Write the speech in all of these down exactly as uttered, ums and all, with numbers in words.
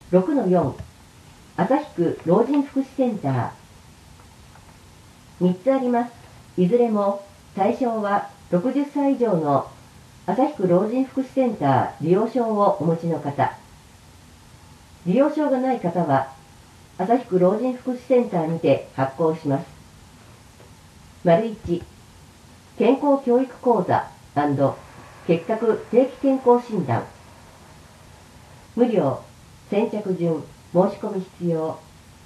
ろくのよん、旭区老人福祉センター。みっつあります。いずれも対象はろくじゅっさい以上の旭区老人福祉センター利用証をお持ちの方。利用証がない方は、旭区老人福祉センターにて発行します。丸いち、健康教育講座&結核定期健康診断。無料、先着順、申し込み必要。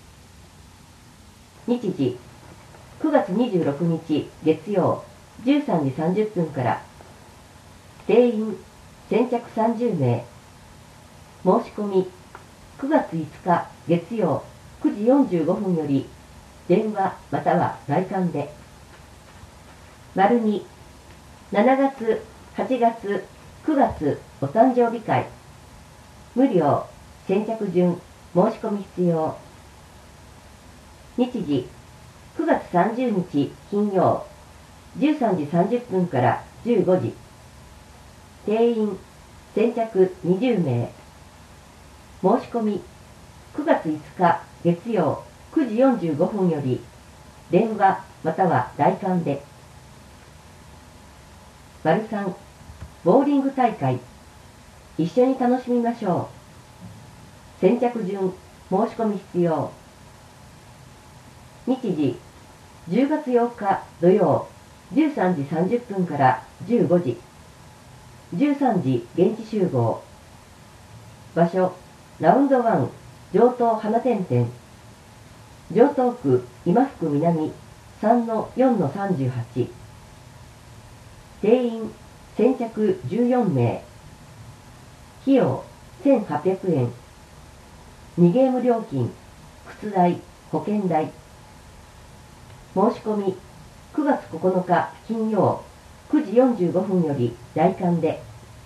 日時、くがつにじゅうろくにち月曜じゅうさんじさんじゅっぷんから。定員、先着さんじゅうめい。申し込み、くがついつか月曜くじよんじゅうごふんより電話または来館で。丸に、しちがつ、はちがつ、くがつお誕生日会。無料、先着順、申し込み必要。日時、くがつさんじゅうにち金曜じゅうさんじさんじゅっぷんからじゅうごじ。定員、先着にじゅうめい。申し込み、くがついつか月曜くじよんじゅうごふんより電話または来館で。丸さん、ボーリング大会。一緒に楽しみましょう。先着順、申し込み必要。日時、じゅうがつようか土曜じゅうさんじさんじゅっぷんからじゅうごじ。じゅうさんじ現地集合。場所、ラウンドワン上東花店店。城東区今福南 さんのよんのさんじゅうはち。定員、先着じゅうよんめい。費用、せんはっぴゃくえん。にゲーム料金、靴代、保険代。申し込み、くがつここのか金曜くじよんじゅうごふんより来館で。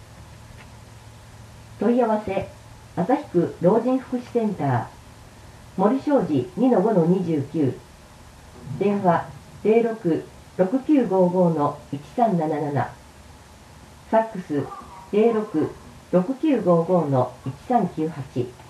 問い合わせ、旭区老人福祉センター、森商事 にのごのにじゅうきゅう。電話 ゼロろく ろくきゅうごごのいちさんなななな。ファックス ゼロろく ろくきゅうごごのいちさんきゅうはち。